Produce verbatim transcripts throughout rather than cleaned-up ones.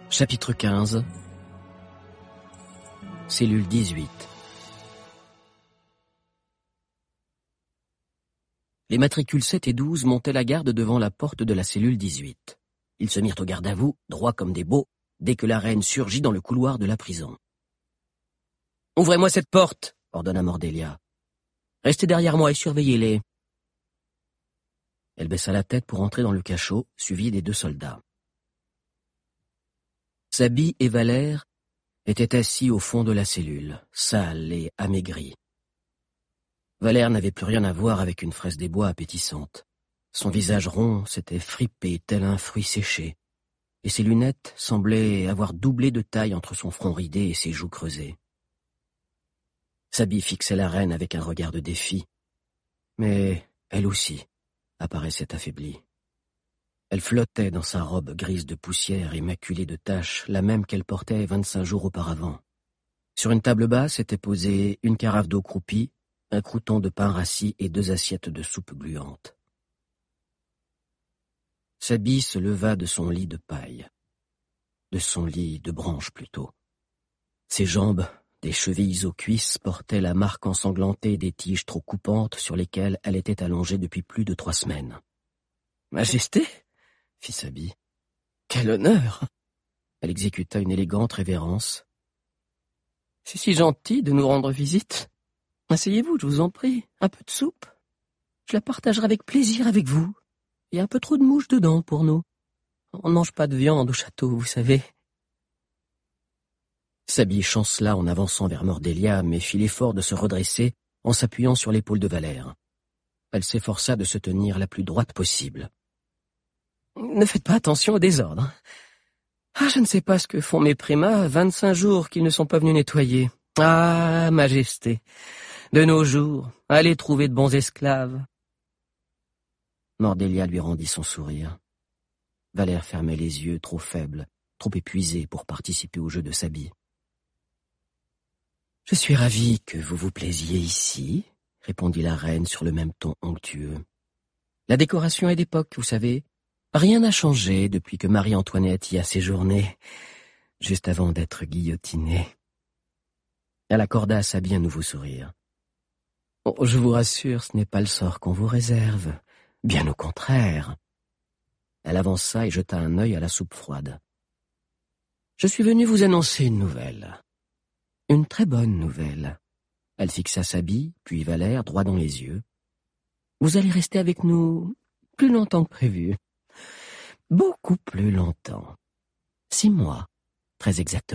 Chapitre quinze. Cellule dix-huit. Les matricules sept et douze montaient la garde devant la porte de la cellule dix-huit. Ils se mirent au garde à vous, droits comme des beaux, dès que la reine surgit dans le couloir de la prison. « Ouvrez-moi cette porte !» ordonna Mordelia. « Restez derrière moi et surveillez-les. » Elle baissa la tête pour entrer dans le cachot, suivie des deux soldats. Sabie et Valère étaient assis au fond de la cellule, sales et amaigris. Valère n'avait plus rien à voir avec une fraise des bois appétissante. Son visage rond s'était fripé tel un fruit séché, et ses lunettes semblaient avoir doublé de taille entre son front ridé et ses joues creusées. Sabie fixait la reine avec un regard de défi, mais elle aussi apparaissait affaiblie. Elle flottait dans sa robe grise de poussière et maculée de taches, la même qu'elle portait vingt-cinq jours auparavant. Sur une table basse étaient posées une carafe d'eau croupie, un crouton de pain rassis et deux assiettes de soupe gluante. Sabie se leva de son lit de paille, de son lit de branche plutôt. Ses jambes, des chevilles aux cuisses, portaient la marque ensanglantée des tiges trop coupantes sur lesquelles elle était allongée depuis plus de trois semaines. « Majesté !» fit Sabie. « Quel honneur !» Elle exécuta une élégante révérence. « C'est si gentil de nous rendre visite. Asseyez-vous, je vous en prie, un peu de soupe. Je la partagerai avec plaisir avec vous. Il y a un peu trop de mouches dedans pour nous. On ne mange pas de viande au château, vous savez. » Sabie chancela en avançant vers Mordelia, mais fit l'effort de se redresser en s'appuyant sur l'épaule de Valère. Elle s'efforça de se tenir la plus droite possible. « Ne faites pas attention au désordre. Ah, je ne sais pas ce que font mes primas, vingt-cinq jours qu'ils ne sont pas venus nettoyer. Ah, majesté, de nos jours, allez trouver de bons esclaves. » Mordelia lui rendit son sourire. Valère fermait les yeux, trop faible, trop épuisé pour participer au jeu de Sabie. « Je suis ravi que vous vous plaisiez ici, » répondit la reine sur le même ton onctueux. « La décoration est d'époque, vous savez. Rien n'a changé depuis que Marie-Antoinette y a séjourné, juste avant d'être guillotinée. » Elle accorda à Sabie un nouveau sourire. Oh, « Je vous rassure, ce n'est pas le sort qu'on vous réserve. Bien au contraire. » Elle avança et jeta un œil à la soupe froide. « Je suis venue vous annoncer une nouvelle. Une très bonne nouvelle. » Elle fixa Sabie, puis Valère, droit dans les yeux. « Vous allez rester avec nous plus longtemps que prévu. Beaucoup plus longtemps. Six mois, très exactement. »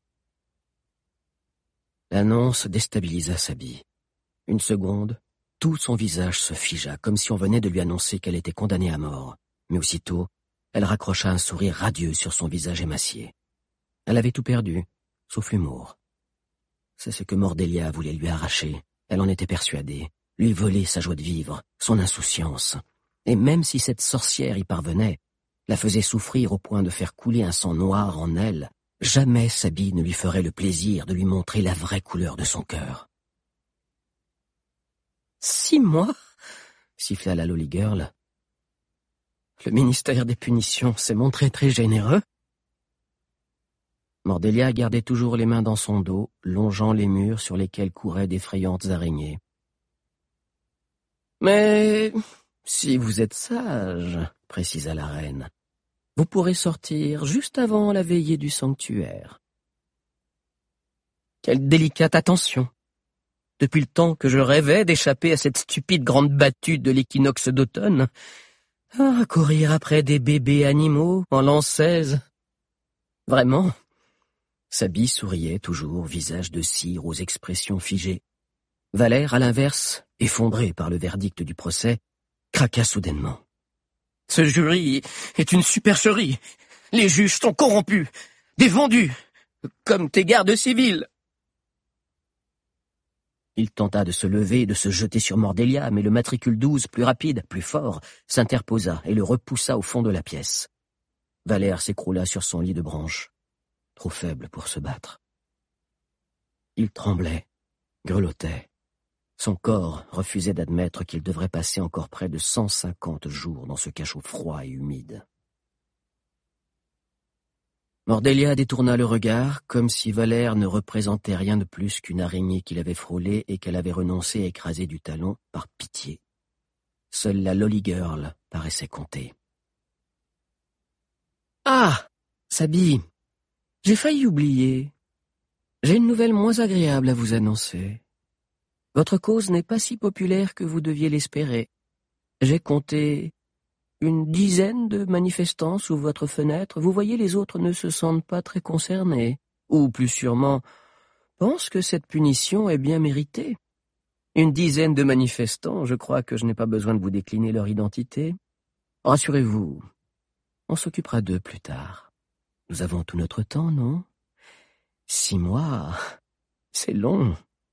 L'annonce déstabilisa Sabie. Une seconde, tout son visage se figea, comme si on venait de lui annoncer qu'elle était condamnée à mort. Mais aussitôt, elle raccrocha un sourire radieux sur son visage émacié. Elle avait tout perdu, sauf l'humour. C'est ce que Mordelia voulait lui arracher. Elle en était persuadée. Lui voler sa joie de vivre, son insouciance. Et même si cette sorcière y parvenait, la faisait souffrir au point de faire couler un sang noir en elle, jamais Sabie ne lui ferait le plaisir de lui montrer la vraie couleur de son cœur. « Six mois ?» siffla la Lolly Girl. « Le ministère des punitions s'est montré très généreux. » Mordelia gardait toujours les mains dans son dos, longeant les murs sur lesquels couraient d'effrayantes araignées. « Mais si vous êtes sage, » précisa la reine, « vous pourrez sortir juste avant la veillée du sanctuaire. » Quelle délicate attention! Depuis le temps que je rêvais d'échapper à cette stupide grande battue de l'équinoxe d'automne, ah, courir après des bébés animaux en l'an seize. Vraiment? Sabie souriait toujours, visage de cire aux expressions figées. Valère, à l'inverse, effondré par le verdict du procès, craqua soudainement. « Ce jury est une supercherie. Les juges sont corrompus, des vendus, comme tes gardes civils. » Il tenta de se lever et de se jeter sur Mordelia, mais le matricule douze, plus rapide, plus fort, s'interposa et le repoussa au fond de la pièce. Valère s'écroula sur son lit de branche, trop faible pour se battre. Il tremblait, grelottait. Son corps refusait d'admettre qu'il devrait passer encore près de cent cinquante jours dans ce cachot froid et humide. Mordelia détourna le regard, comme si Valère ne représentait rien de plus qu'une araignée qu'il avait frôlée et qu'elle avait renoncé à écraser du talon par pitié. Seule la Lolly Girl paraissait compter. « Ah, Sabi, j'ai failli oublier. J'ai une nouvelle moins agréable à vous annoncer. Votre cause n'est pas si populaire que vous deviez l'espérer. J'ai compté une dizaine de manifestants sous votre fenêtre. Vous voyez, les autres ne se sentent pas très concernés, ou plus sûrement, pensent que cette punition est bien méritée. Une dizaine de manifestants, je crois que je n'ai pas besoin de vous décliner leur identité. Rassurez-vous, on s'occupera d'eux plus tard. Nous avons tout notre temps, non? Six mois, c'est long.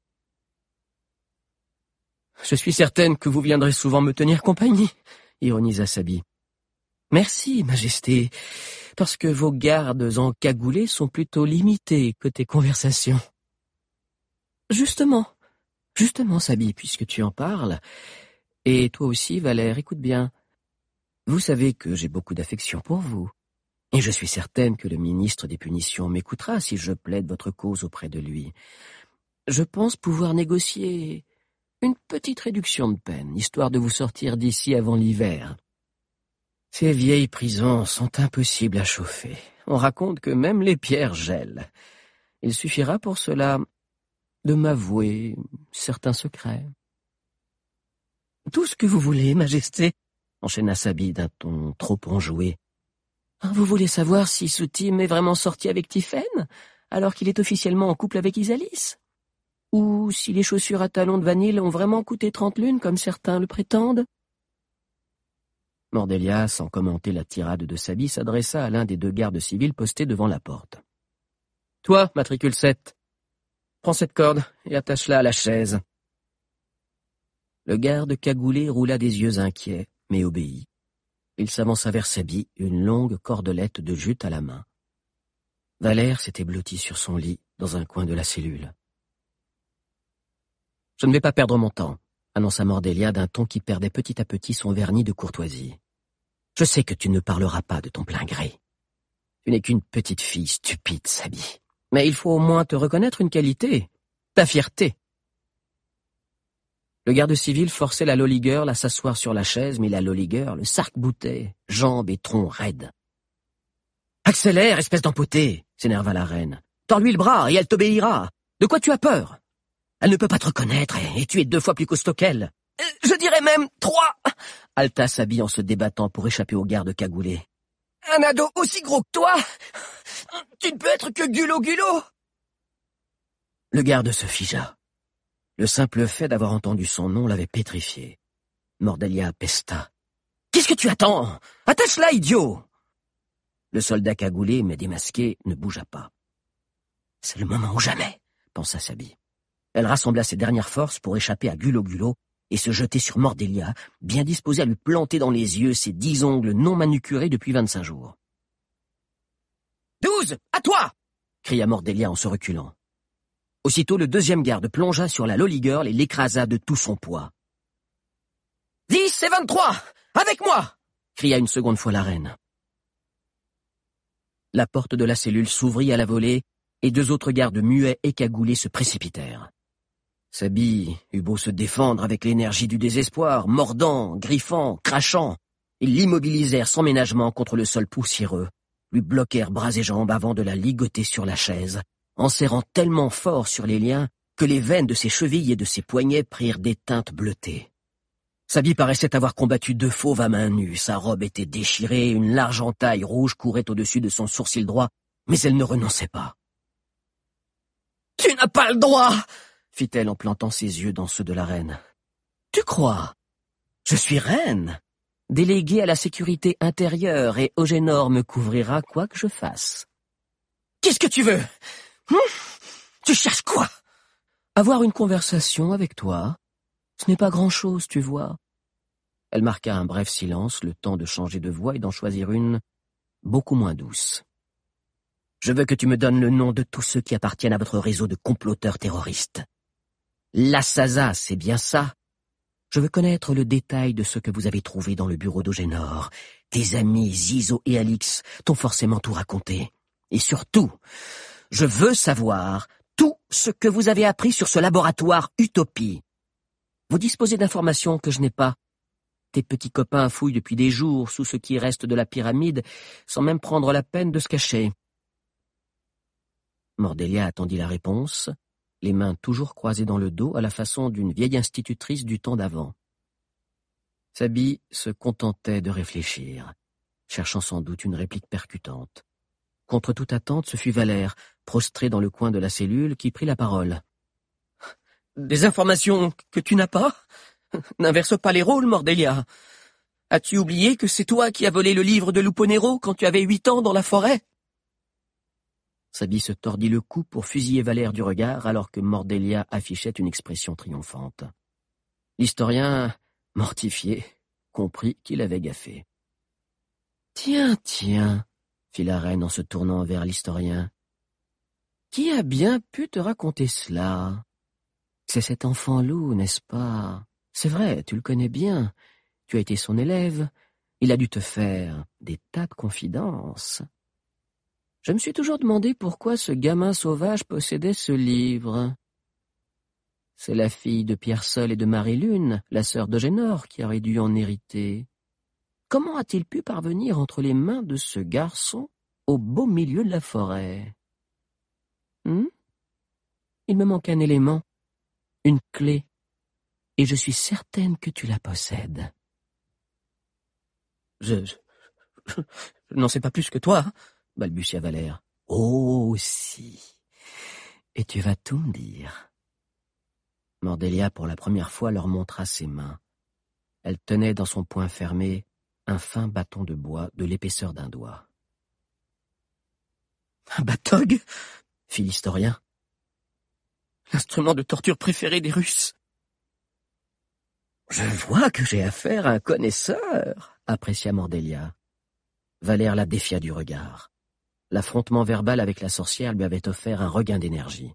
Je suis certaine que vous viendrez souvent me tenir compagnie, ironisa Sabi. Merci, Majesté, parce que vos gardes encagoulés sont plutôt limités côté conversation. Justement, justement, Sabi, puisque tu en parles, et toi aussi, Valère, écoute bien. Vous savez que j'ai beaucoup d'affection pour vous, et je suis certaine que le ministre des Punitions m'écoutera si je plaide votre cause auprès de lui. Je pense pouvoir négocier une petite réduction de peine, histoire de vous sortir d'ici avant l'hiver. Ces vieilles prisons sont impossibles à chauffer. On raconte que même les pierres gèlent. Il suffira pour cela de m'avouer certains secrets. Tout ce que vous voulez, Majesté, enchaîna Sabi d'un ton trop enjoué. Vous voulez savoir si Soutim est vraiment sorti avec Tiphaine, alors qu'il est officiellement en couple avec Isalis? Ou si les chaussures à talons de vanille ont vraiment coûté trente lunes, comme certains le prétendent? Mordelia, sans commenter la tirade de Sabi, s'adressa à l'un des deux gardes civils postés devant la porte. « Toi, matricule sept, prends cette corde et attache-la à la chaise. » Le garde cagoulé roula des yeux inquiets, mais obéit. Il s'avança vers Sabi, une longue cordelette de jute à la main. Valère s'était blotti sur son lit, dans un coin de la cellule. « Je ne vais pas perdre mon temps, » annonça Mordelia d'un ton qui perdait petit à petit son vernis de courtoisie. « Je sais que tu ne parleras pas de ton plein gré. Tu n'es qu'une petite fille stupide, Sabi. Mais il faut au moins te reconnaître une qualité, ta fierté. » Le garde civil forçait la Lolly Girl à s'asseoir sur la chaise, mais la Lolly Girl s'arc-boutait, jambes et tronc raides. « Accélère, espèce d'empoté !» s'énerva la reine. « Tords-lui le bras et elle t'obéira. De quoi tu as peur? Elle ne peut pas te reconnaître et tu es deux fois plus costaud qu'elle. Euh, je dirais même trois !» haleta Sabi en se débattant pour échapper au garde cagoulé. « Un ado aussi gros que toi? Tu ne peux être que Gulo-Gulo !» Le garde se figea. Le simple fait d'avoir entendu son nom l'avait pétrifié. Mordelia pesta. « Qu'est-ce que tu attends? Attache-la, idiot !» Le soldat cagoulé, mais démasqué, ne bougea pas. « C'est le moment ou jamais, » pensa Sabi. Elle rassembla ses dernières forces pour échapper à Gulo-Gulo et se jeter sur Mordelia, bien disposée à lui planter dans les yeux ses dix ongles non manucurés depuis vingt-cinq jours. « Douze, à toi !» cria Mordelia en se reculant. Aussitôt, le deuxième garde plongea sur la Lolly Girl et l'écrasa de tout son poids. « Dix et vingt-trois, avec moi !» cria une seconde fois la reine. La porte de la cellule s'ouvrit à la volée et deux autres gardes muets et cagoulés se précipitèrent. Sabi eut beau se défendre avec l'énergie du désespoir, mordant, griffant, crachant. Ils l'immobilisèrent sans ménagement contre le sol poussiéreux, lui bloquèrent bras et jambes avant de la ligoter sur la chaise, en serrant tellement fort sur les liens que les veines de ses chevilles et de ses poignets prirent des teintes bleutées. Sabi paraissait avoir combattu deux fauves à main nue, sa robe était déchirée, une large entaille rouge courait au-dessus de son sourcil droit, mais elle ne renonçait pas. « Tu n'as pas le droit !» fit-elle en plantant ses yeux dans ceux de la reine. « Tu crois? Je suis reine, déléguée à la sécurité intérieure, et Ogénor me couvrira quoi que je fasse. »« Qu'est-ce que tu veux? Hum? Tu cherches quoi? » ?»« Avoir une conversation avec toi. Ce n'est pas grand-chose, tu vois. » Elle marqua un bref silence, le temps de changer de voix et d'en choisir une beaucoup moins douce. « Je veux que tu me donnes le nom de tous ceux qui appartiennent à votre réseau de comploteurs terroristes. L'Assasa, c'est bien ça. Je veux connaître le détail de ce que vous avez trouvé dans le bureau d'Ogénor. Tes amis Zizo et Alix t'ont forcément tout raconté. Et surtout, je veux savoir tout ce que vous avez appris sur ce laboratoire Utopie. Vous disposez d'informations que je n'ai pas. Tes petits copains fouillent depuis des jours sous ce qui reste de la pyramide, sans même prendre la peine de se cacher. Mordelia attendit la réponse, les mains toujours croisées dans le dos à la façon d'une vieille institutrice du temps d'avant. Sabi se contentait de réfléchir, cherchant sans doute une réplique percutante. Contre toute attente, ce fut Valère, prostré dans le coin de la cellule, qui prit la parole. « Des informations que tu n'as pas ? N'inverse pas les rôles, Mordelia. As-tu oublié que c'est toi qui as volé le livre de Luponero quand tu avais huit ans dans la forêt ?» Sabi se tordit le cou pour fusiller Valère du regard alors que Mordelia affichait une expression triomphante. L'historien, mortifié, comprit qu'il avait gaffé. « Tiens, tiens !» fit la reine en se tournant vers l'historien. « Qui a bien pu te raconter cela ? C'est cet enfant loup, n'est-ce pas ? C'est vrai, tu le connais bien. Tu as été son élève. Il a dû te faire des tas de confidences. Je me suis toujours demandé pourquoi ce gamin sauvage possédait ce livre. C'est la fille de Pierre Seul et de Marie-Lune, la sœur d'Eugénor, qui aurait dû en hériter. Comment a-t-il pu parvenir entre les mains de ce garçon au beau milieu de la forêt ? Hmm ? Il me manque un élément, une clé, et je suis certaine que tu la possèdes. Je, je, je, je n'en sais pas plus que toi, balbutia Valère. Oh, si. Et tu vas tout me dire. Mordelia, pour la première fois, leur montra ses mains. Elle tenait dans son poing fermé un fin bâton de bois de l'épaisseur d'un doigt. Un batog, fit l'historien. L'instrument de torture préféré des Russes. Je vois que j'ai affaire à un connaisseur, apprécia Mordelia. Valère la défia du regard. L'affrontement verbal avec la sorcière lui avait offert un regain d'énergie.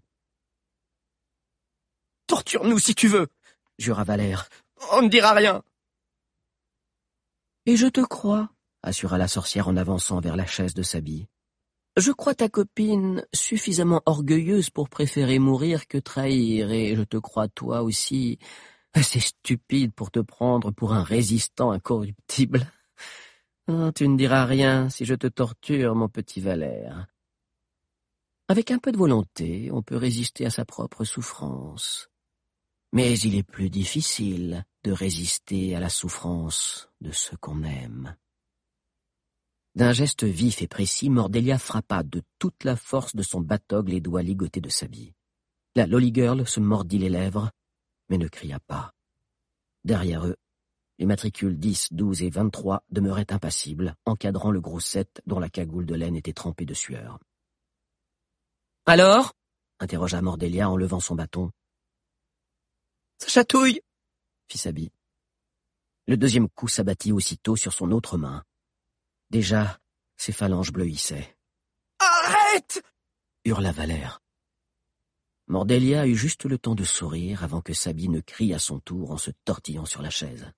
« Torture-nous si tu veux !» jura Valère. « On ne dira rien !»« Et je te crois !» assura la sorcière en avançant vers la chaise de Sabi. « Je crois ta copine suffisamment orgueilleuse pour préférer mourir que trahir, et je te crois toi aussi assez stupide pour te prendre pour un résistant incorruptible. Oh, tu ne diras rien si je te torture, mon petit Valère. Avec un peu de volonté, on peut résister à sa propre souffrance. Mais il est plus difficile de résister à la souffrance de ceux qu'on aime. » D'un geste vif et précis, Mordelia frappa de toute la force de son batog les doigts ligotés de Sabi. La Lolly Girl se mordit les lèvres, mais ne cria pas. Derrière eux, les matricules dix, douze et vingt-trois demeuraient impassibles, encadrant le gros sept dont la cagoule de laine était trempée de sueur. « Alors ?» interrogea Mordelia en levant son bâton. « Ça chatouille !» fit Sabi. Le deuxième coup s'abattit aussitôt sur son autre main. Déjà, ses phalanges bleuissaient. « Arrête !» hurla Valère. Mordelia eut juste le temps de sourire avant que Sabi ne crie à son tour en se tortillant sur la chaise.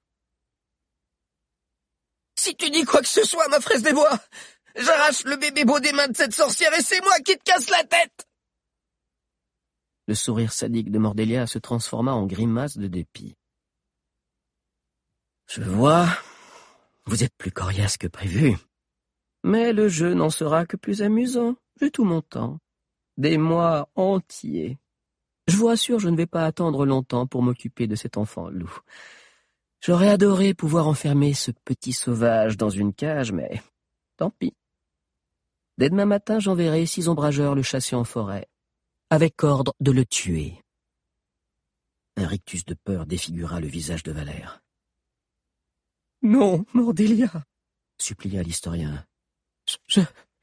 « Si tu dis quoi que ce soit, ma fraise des bois, j'arrache le bébé beau des mains de cette sorcière et c'est moi qui te casse la tête !» Le sourire sadique de Mordelia se transforma en grimace de dépit. « Je vois, vous êtes plus coriace que prévu. Mais le jeu n'en sera que plus amusant. J'ai tout mon temps. Des mois entiers. Je vous rassure, je ne vais pas attendre longtemps pour m'occuper de cet enfant loup. J'aurais adoré pouvoir enfermer ce petit sauvage dans une cage, mais tant pis. Dès demain matin, j'enverrai six ombrageurs le chasser en forêt, avec ordre de le tuer. » Un rictus de peur défigura le visage de Valère. « Non, Mordelia !» supplia l'historien. Je...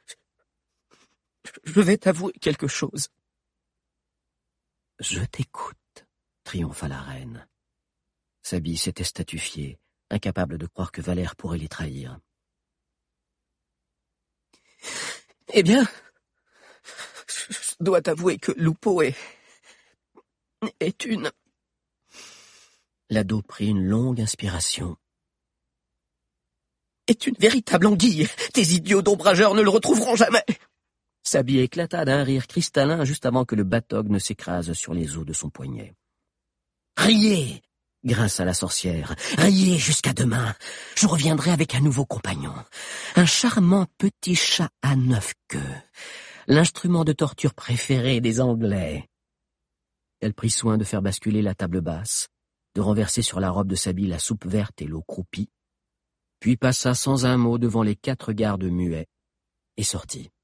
Je vais t'avouer quelque chose. « Je t'écoute », triompha la reine. Sabi s'était statufiée, incapable de croire que Valère pourrait les trahir. « Eh bien, je dois t'avouer que Lupo est... est une... » L'ado prit une longue inspiration. « Est une véritable anguille. Tes idiots d'ombrageurs ne le retrouveront jamais. » Sabie éclata d'un rire cristallin juste avant que le batog ne s'écrase sur les os de son poignet. « Riez !» grinça la sorcière. « Riez jusqu'à demain. Je reviendrai avec un nouveau compagnon. Un charmant petit chat à neuf queues. L'instrument de torture préféré des Anglais. » Elle prit soin de faire basculer la table basse, de renverser sur la robe de Sabie la soupe verte et l'eau croupie, puis passa sans un mot devant les quatre gardes muets et sortit.